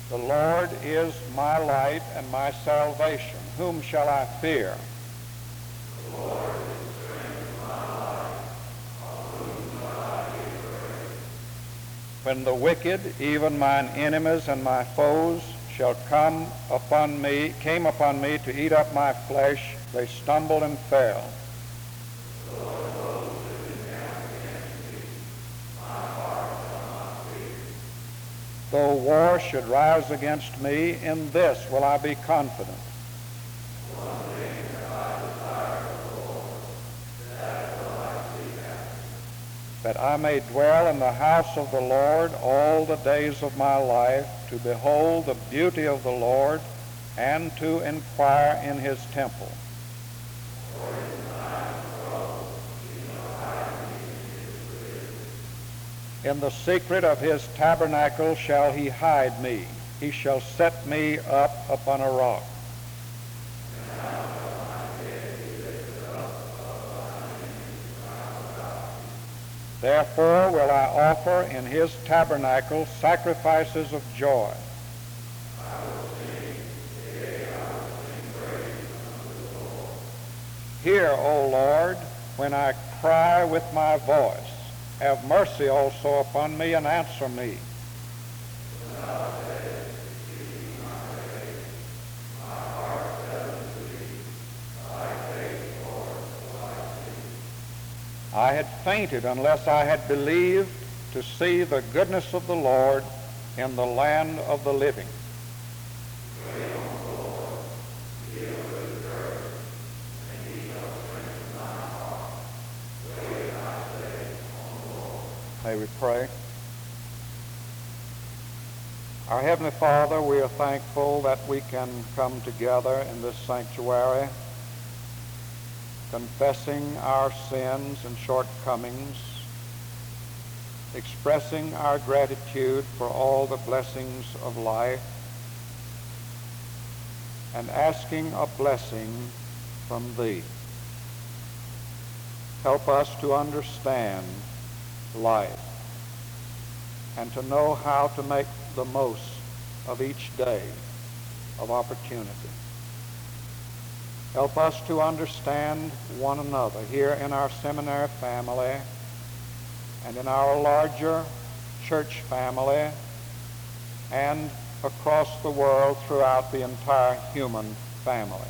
The Lord is my light and my salvation. Whom shall I fear? The Lord is the strength of my life. Of whom shall I be afraid? When the wicked, even mine enemies and my foes, came upon me to eat up my flesh, they stumbled and fell. The Lord knows that encamp against me. My heart shall not fear. Though war should rise against me, in this will I be confident. One thing that I desire of the Lord, that will I seek after, that I may dwell in the house of the Lord all the days of my life, to behold the beauty of the Lord, and to inquire in his temple. for in time of trouble he shall hide me in his pavilion. In the secret of his tabernacle shall he hide me. He shall set me up upon a rock. And now shall my head be lifted up above thine enemies round about me. Therefore will I offer in his tabernacle sacrifices of joy. I will sing, yea, I will sing praise unto the Lord. Hear, O Lord, when I cry with my voice. Have mercy also upon me and answer me. When thou saidst, receive my praise, my heart said unto thee, thy face, Lord, will I see. I had fainted unless I had believed to see the goodness of the Lord in the land of the living. Wait on the Lord, be of good courage, and he shall strengthen thine heart. Wait, I say, on the Lord. May we pray. Our Heavenly Father, we are thankful that we can come together in this sanctuary, confessing our sins and shortcomings, expressing our gratitude for all the blessings of life, and asking a blessing from Thee. Help us to understand life and to know how to make the most of each day of opportunity. Help us to understand one another here in our seminary family and in our larger church family and across the world throughout the entire human family.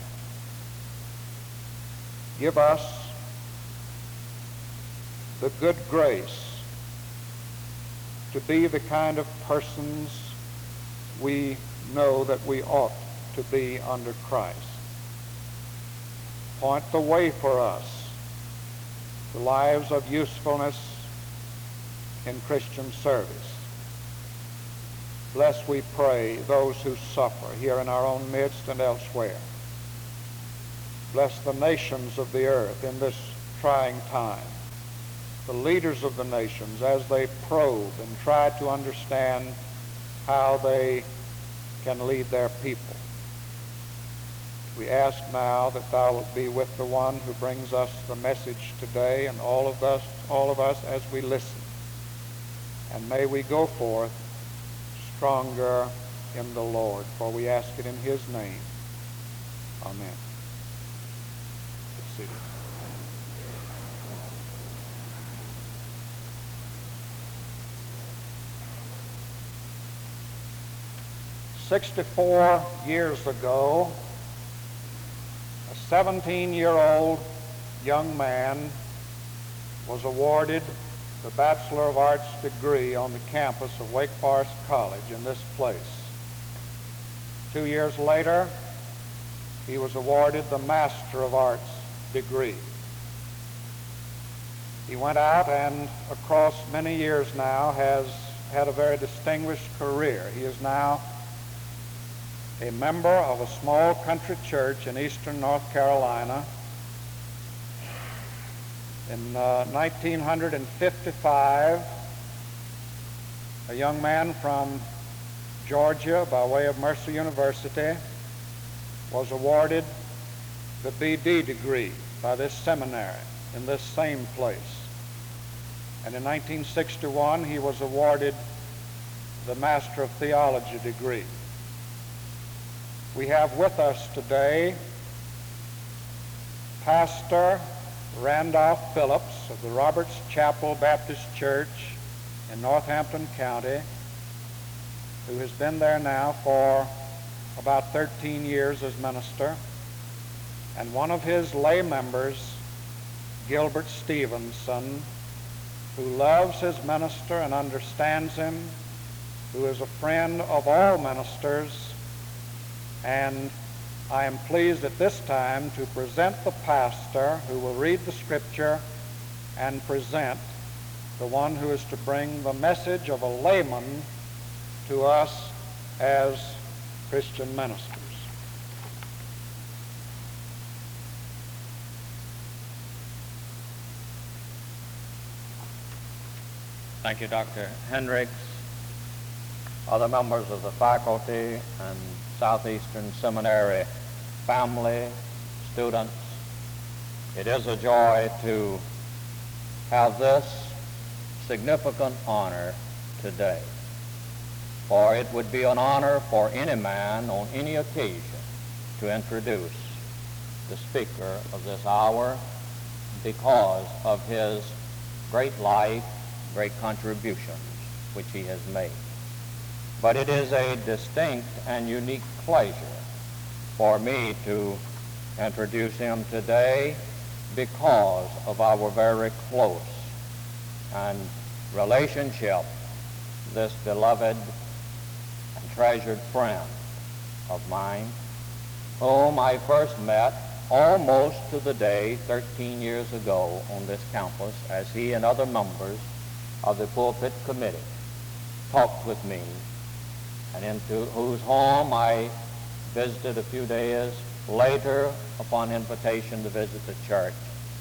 Give us the good grace to be the kind of persons we know that we ought to be under Christ. Point the way for us to lives of usefulness in Christian service. Bless, we pray, those who suffer here in our own midst and elsewhere. Bless the nations of the earth in this trying time. The leaders of the nations as they probe and try to understand how they can lead their people. We ask now that Thou wilt be with the one who brings us the message today and all of us as we listen. And may we go forth stronger in the Lord, for we ask it in His name. Amen. Be seated. 64 years ago, a 17-year-old young man was awarded the Bachelor of Arts degree on the campus of Wake Forest College in this place. 2 years later, he was awarded the Master of Arts degree. He went out and across many years now has had a very distinguished career. He is now a member of a small country church in eastern North Carolina. In 1955, a young man from Georgia by way of Mercer University was awarded the BD degree by this seminary in this same place. And in 1961, he was awarded the Master of Theology degree We have with us today Pastor Randolph Phillips of the Roberts Chapel Baptist Church in Northampton County, who has been there now for about 13 years as minister, and one of his lay members, Gilbert Stevenson, who loves his minister and understands him, who is a friend of all ministers, and I am pleased at this time to present the pastor who will read the scripture and present the one who is to bring the message of a layman to us as Christian ministers. Thank you, Dr. Hendricks, other members of the faculty and Southeastern Seminary family, students. It is a joy to have this significant honor today, for it would be an honor for any man on any occasion to introduce the speaker of this hour because of his great life, great contributions which he has made. But it is a distinct and unique pleasure for me to introduce him today because of our very close and relationship, this beloved and treasured friend of mine, whom I first met almost to the day 13 years ago on this campus as he and other members of the pulpit committee talked with me, and into whose home I visited a few days later upon invitation to visit the church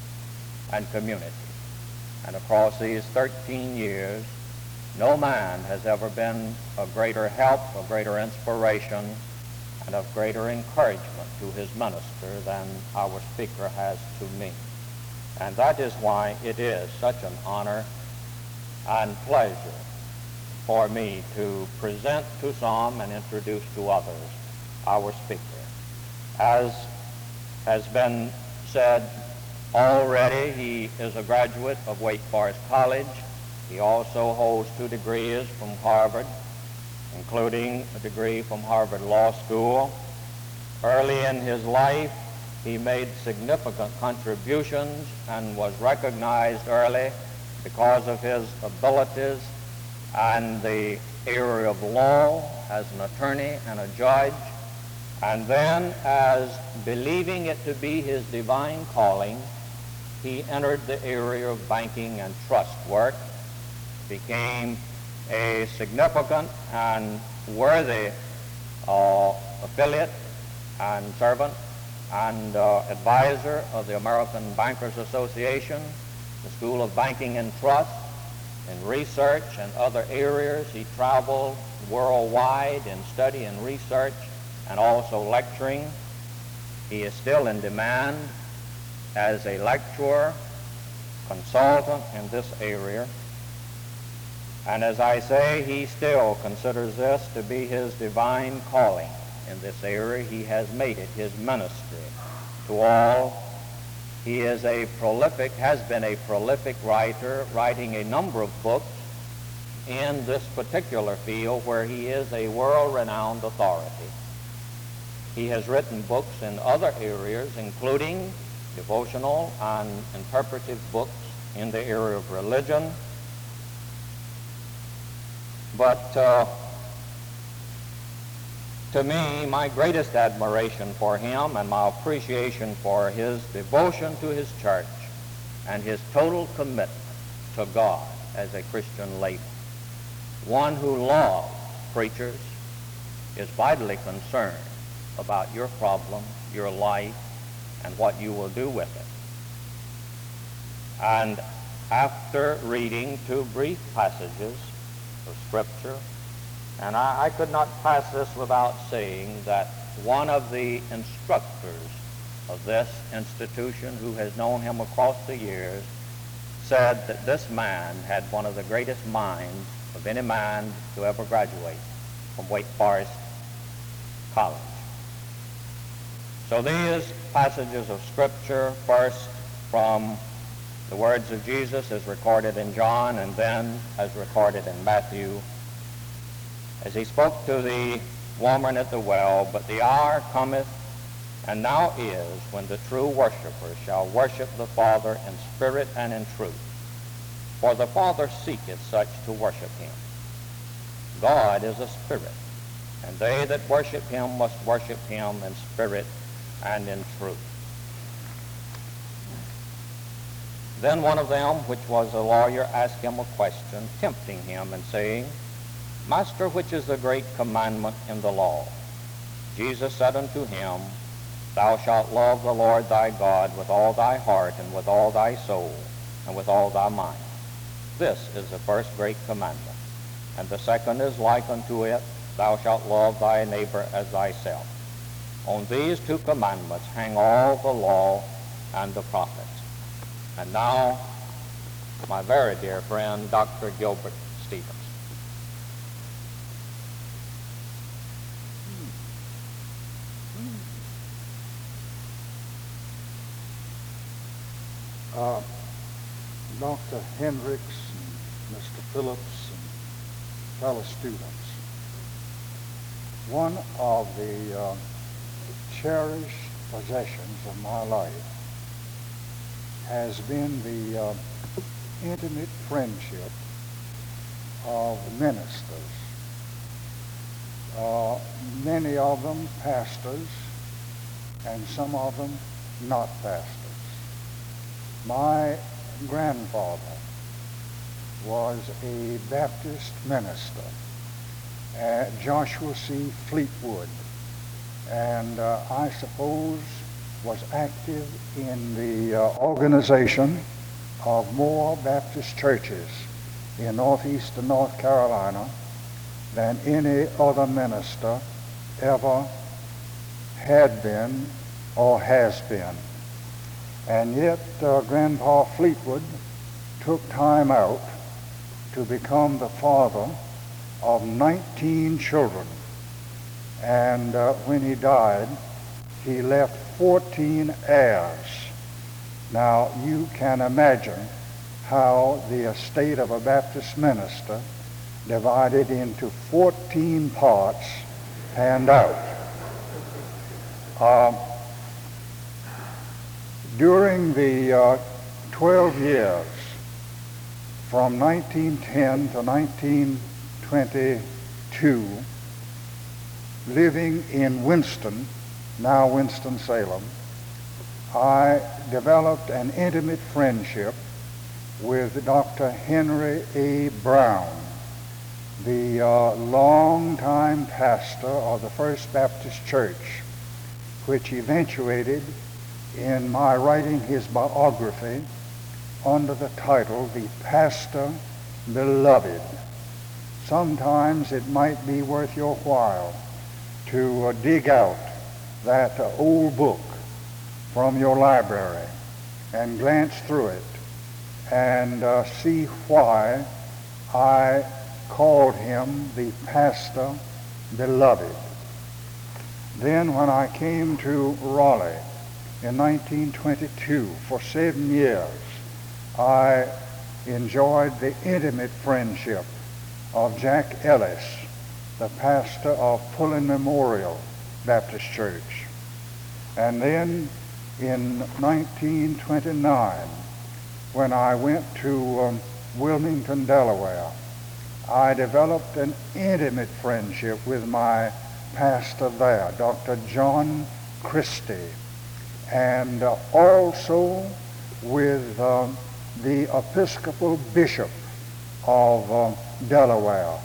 and community. And across these 13 years, no man has ever been of greater help, of greater inspiration, and of greater encouragement to his minister than our speaker has to me. And that is why it is such an honor and pleasure for me to present to some and introduce to others our speaker. As has been said already, he is a graduate of Wake Forest College. He also holds 2 degrees from Harvard, including a degree from Harvard Law School. Early in his life, he made significant contributions and was recognized early because of his abilities and the area of law as an attorney and a judge. And then, as believing it to be his divine calling, he entered the area of banking and trust work, became a significant and worthy affiliate and servant and advisor of the American Bankers Association, the School of Banking and Trust. In research and other areas, he traveled worldwide in study and research and also lecturing. He is still in demand as a lecturer, consultant in this area. And as I say, he still considers this to be his divine calling in this area. He has made it his ministry to all. He is has been a prolific writer, writing a number of books in this particular field where he is a world-renowned authority. He has written books in other areas, including devotional and interpretive books in the area of religion. But to me, my greatest admiration for him and my appreciation for his devotion to his church and his total commitment to God as a Christian layman, one who loves preachers, is vitally concerned about your problem, your life, and what you will do with it. And after reading 2 brief passages of Scripture, and I could not pass this without saying that one of the instructors of this institution, who has known him across the years, said that this man had one of the greatest minds of any man to ever graduate from Wake Forest College. So these passages of Scripture, first from the words of Jesus as recorded in John and then as recorded in Matthew, as he spoke to the woman at the well, "But the hour cometh, and now is, when the true worshipers shall worship the Father in spirit and in truth. For the Father seeketh such to worship him. God is a spirit, and they that worship him must worship him in spirit and in truth." Then one of them, which was a lawyer, asked him a question, tempting him, and saying, "Master, which is the great commandment in the law?" Jesus said unto him, "Thou shalt love the Lord thy God with all thy heart, and with all thy soul, and with all thy mind. This is the first great commandment. And the second is like unto it, Thou shalt love thy neighbor as thyself. On these two commandments hang all the law and the prophets." And now, my very dear friend, Dr. Gilbert Stevens. Dr. Hendricks and Mr. Phillips and fellow students, one of the cherished possessions of my life has been the intimate friendship of ministers, many of them pastors and some of them not pastors. My grandfather was a Baptist minister at Joshua C. Fleetwood, and I suppose was active in the organization of more Baptist churches in northeastern North Carolina than any other minister ever had been or has been. And yet Grandpa Fleetwood took time out to become the father of 19 children. And when he died, he left 14 heirs. Now you can imagine how the estate of a Baptist minister divided into 14 parts panned out. During the 12 years from 1910 to 1922, living in Winston, now Winston-Salem, I developed an intimate friendship with Dr. Henry A. Brown, the longtime pastor of the First Baptist Church, which eventuated in my writing his biography under the title, The Pastor Beloved. Sometimes it might be worth your while to dig out that old book from your library and glance through it and see why I called him the Pastor Beloved. Then when I came to Raleigh in 1922, for 7 years, I enjoyed the intimate friendship of Jack Ellis, the pastor of Pullen Memorial Baptist Church. And then in 1929, when I went to Wilmington, Delaware, I developed an intimate friendship with my pastor there, Dr. John Christie, and also with the Episcopal Bishop of Delaware.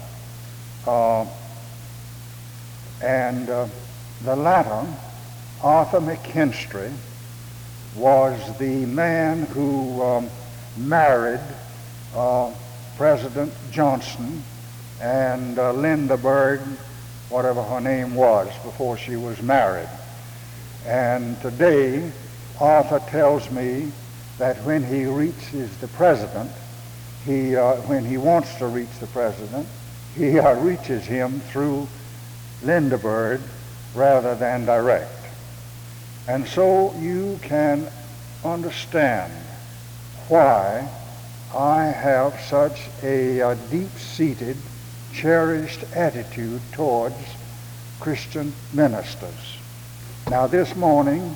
And the latter, Arthur McKinstry, was the man who married President Johnson and Linda Berg, whatever her name was, before she was married. And today, Arthur tells me that when he reaches the president, when he wants to reach the president, he reaches him through Linda Berg rather than direct. And so you can understand why I have such a deep-seated, cherished attitude towards Christian ministers. Now this morning,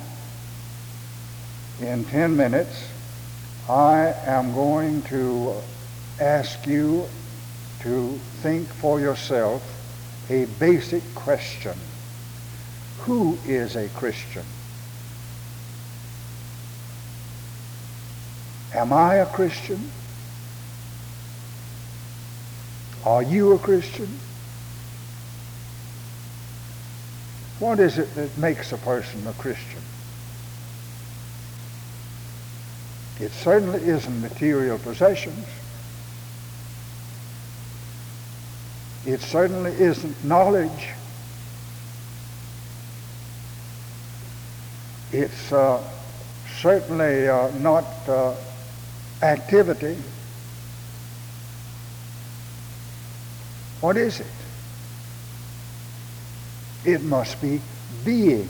in 10 minutes, I am going to ask you to think for yourself a basic question. Who is a Christian? Am I a Christian? Are you a Christian? What is it that makes a person a Christian? It certainly isn't material possessions. It certainly isn't knowledge. It's certainly not activity. What is it? It must be being.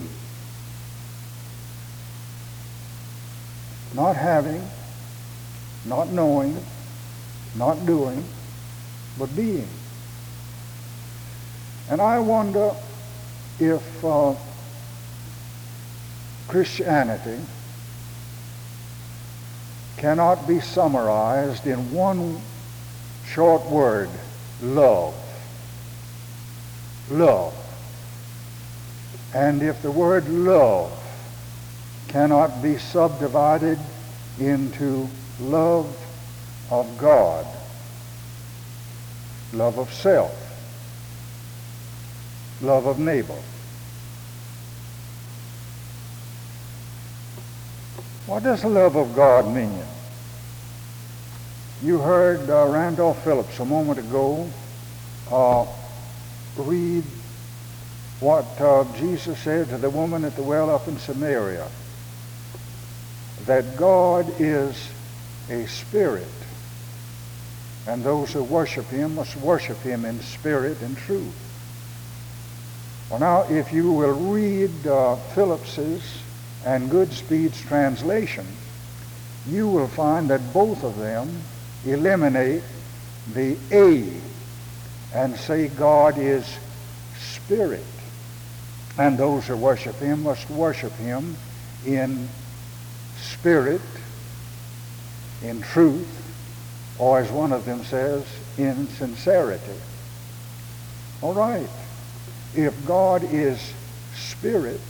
Not having, not knowing, not doing, but being. And I wonder if Christianity cannot be summarized in one short word: love. Love. And if the word love cannot be subdivided into love of God, love of self, love of neighbor. What does the love of God mean? You heard Randolph Phillips a moment ago read what Jesus said to the woman at the well up in Samaria, that God is a spirit, and those who worship him must worship him in spirit and truth. Well, now, if you will read Phillips's and Goodspeed's translation, you will find that both of them eliminate the A and say God is spirit, and those who worship him must worship him in spirit, in truth, or as one of them says, in sincerity. All right. If God is spirit,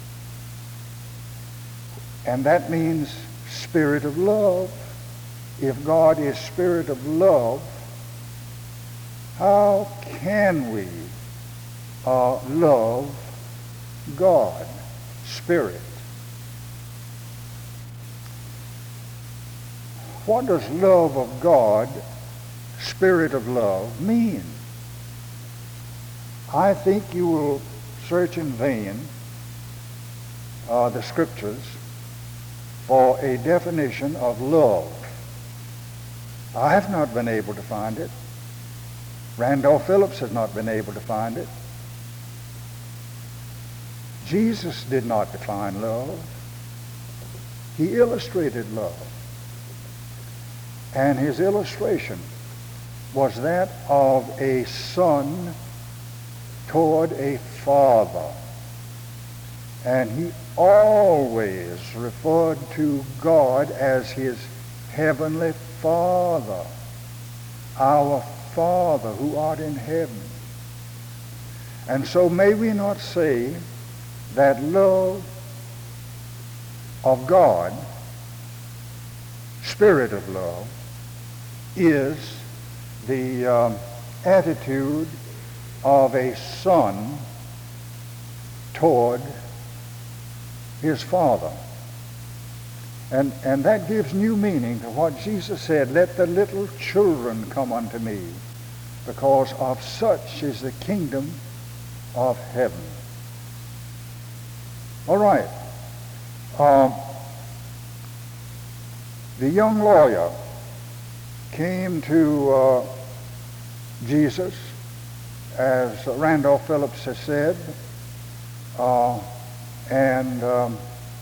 and that means spirit of love, if God is spirit of love, how can we love God, spirit? What does love of God, spirit of love, mean? I think you will search in vain the scriptures for a definition of love. I have not been able to find it. Randolph Phillips has not been able to find it. Jesus did not define love. He illustrated love. And his illustration was that of a son toward a father. And he always referred to God as his heavenly Father, our Father who art in heaven. And so may we not say that love of God, spirit of love, is the attitude of a son toward his father. And that gives new meaning to what Jesus said, let the little children come unto me, because of such is the kingdom of heaven. All right. The young lawyer came to Jesus, as Randolph Phillips has said, and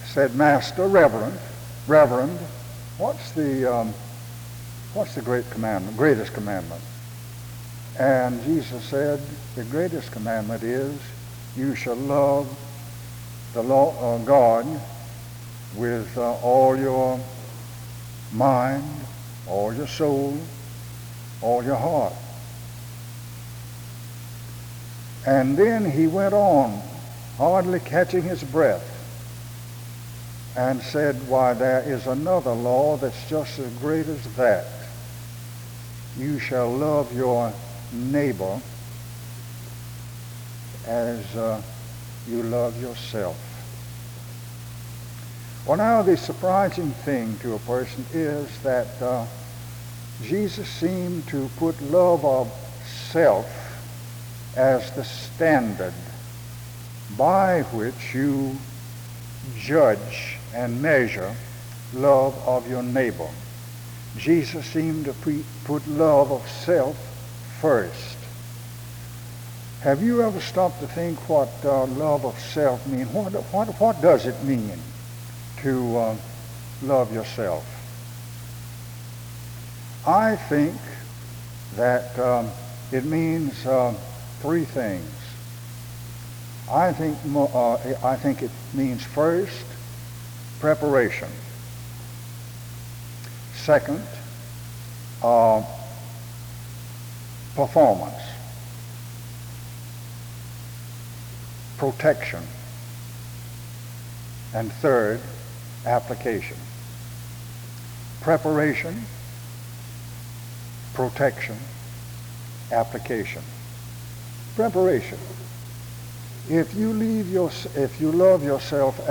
said, Master, Reverend, what's the greatest commandment? And Jesus said, the greatest commandment is, you shall love the Lord God with all your mind, all your soul, all your heart. And then he went on, hardly catching his breath, and said, why, there is another law that's just as great as that. You shall love your neighbor as you love yourself. Well, now, the surprising thing to a person is that Jesus seemed to put love of self as the standard by which you judge and measure love of your neighbor. Jesus seemed to put love of self first. Have you ever stopped to think what love of self means? What does it mean to love yourself? I think that it means three things. I think it means, first, preparation. Second, performance. Protection. And third, application. Preparation, protection, application. Preparation. If you love yourself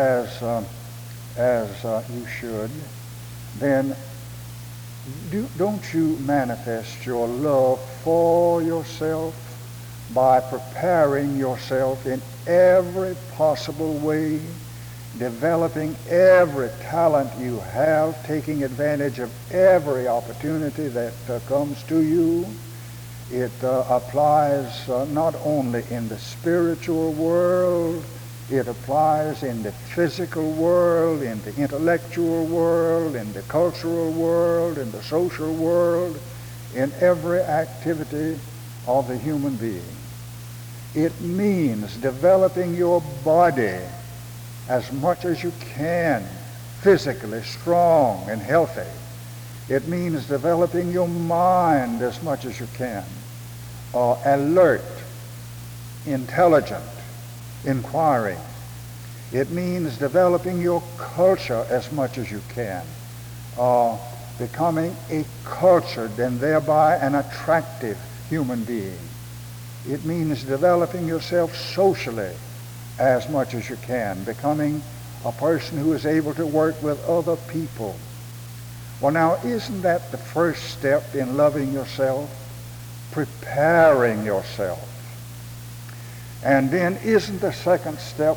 as you should, then don't you manifest your love for yourself by preparing yourself in every possible way, developing every talent you have, taking advantage of every opportunity that comes to you. It applies not only in the spiritual world, it applies in the physical world, in the intellectual world, in the cultural world, in the social world, in every activity of the human being. It means developing your body as much as you can, physically strong and healthy. It means developing your mind as much as you can, alert, intelligent, inquiring. It means developing your culture as much as you can, becoming a cultured and thereby an attractive human being. It means developing yourself socially as much as you can, becoming a person who is able to work with other people. Well, now, isn't that the first step in loving yourself? Preparing yourself. And then isn't the second step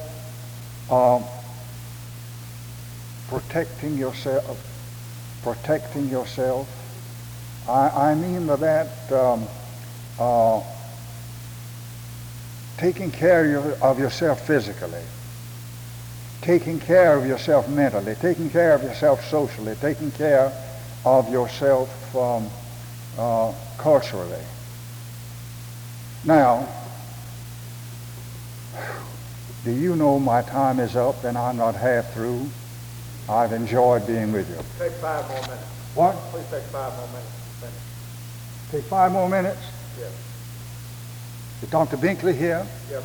protecting yourself? Protecting yourself. I mean by that taking care of yourself physically, taking care of yourself mentally, taking care of yourself socially, taking care of yourself culturally. Now, do you know my time is up and I'm not half through? I've enjoyed being with you. Take 5 more minutes. What? Please take 5 more minutes to finish. Take 5 more minutes? Yes. Is Dr. Binkley here? Yes.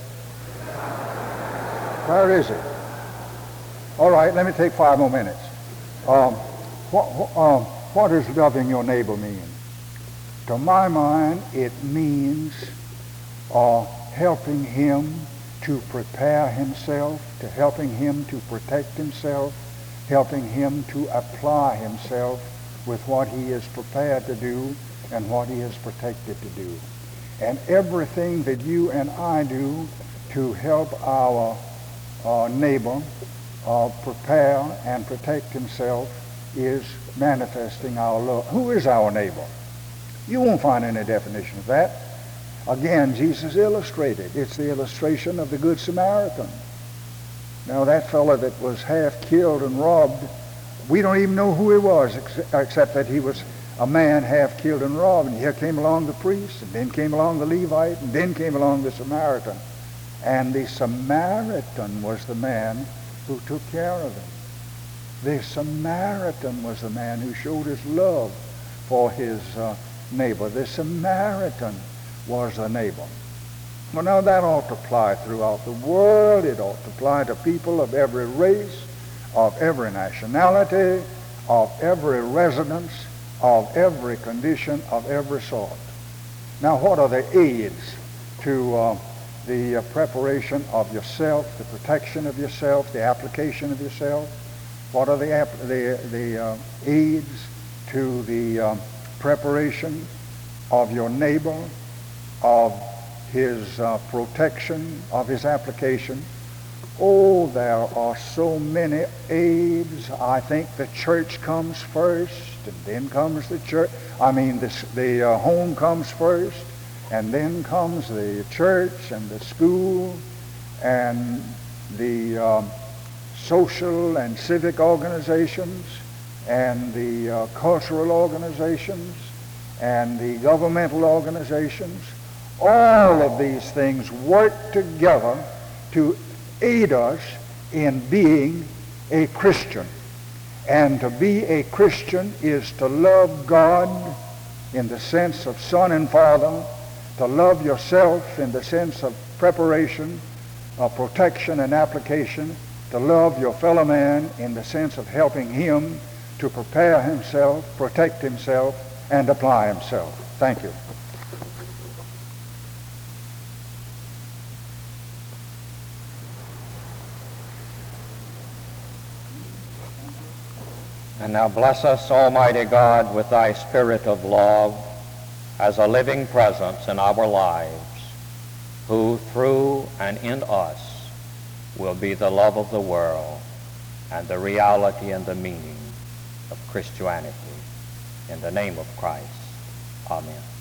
Where is he? All right, let me take 5 more minutes. What does loving your neighbor mean? To my mind, it means helping him to prepare himself, to helping him to protect himself, helping him to apply himself with what he is prepared to do and what he is protected to do. And everything that you and I do to help our neighbor prepare and protect himself is manifesting our love. Who is our neighbor? You won't find any definition of that. Again, Jesus illustrated. It's the illustration of the Good Samaritan. Now that fellow that was half killed and robbed, we don't even know who he was except that he was a man half killed and robbed. And here came along the priest, and then came along the Levite, and then came along the Samaritan. And the Samaritan was the man who took care of him. The Samaritan was the man who showed his love for his neighbor. The Samaritan was the neighbor. Well, now that ought to apply throughout the world. It ought to apply to people of every race, of every nationality, of every residence, of every condition, of every sort. Now, what are the aids to the preparation of yourself, the protection of yourself, the application of yourself? What are the aids to the preparation of your neighbor, of his protection, of his application? Oh, there are so many aids. I think the church comes first, and then comes the church. The home comes first, and then comes the church and the school and the social and civic organizations and the cultural organizations and the governmental organizations. All of these things work together to aid us in being a Christian. And to be a Christian is to love God in the sense of Son and Father, to love yourself in the sense of preparation, of protection and application, to love your fellow man in the sense of helping him to prepare himself, protect himself, and apply himself. Thank you. And now bless us, Almighty God, with thy Spirit of love as a living presence in our lives, who through and in us will be the love of the world and the reality and the meaning of Christianity. In the name of Christ, amen.